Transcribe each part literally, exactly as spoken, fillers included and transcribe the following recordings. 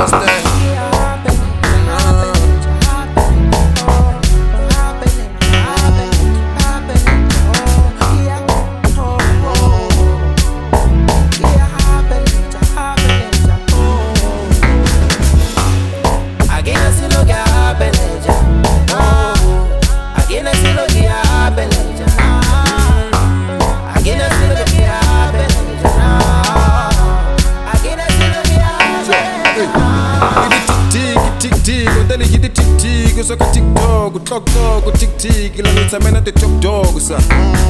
So ka TikTok, talk talk, tick tick, la nitsa mena te top dog sa.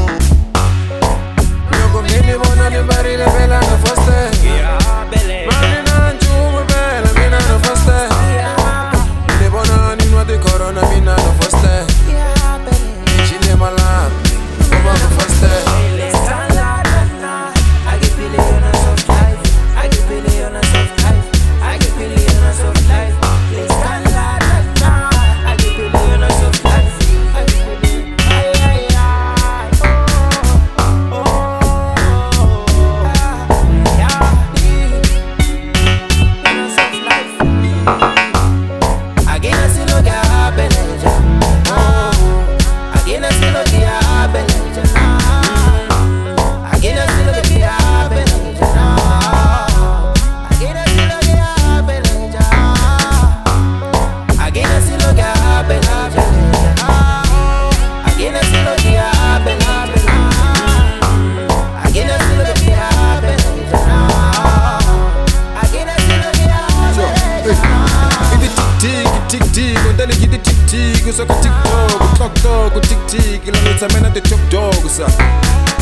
Yoko mimi bona ni bari le bela no foster. Mami na nchumu bela mina no foster. Ni bona ni no de corona mina no foster. Chile mala, over no foster. I get feeling on a soft life. I get feeling on a soft life. I get feeling on a soft life. So ka TikTok, talk talk, tick tick, la nitsa mena te top dog sa.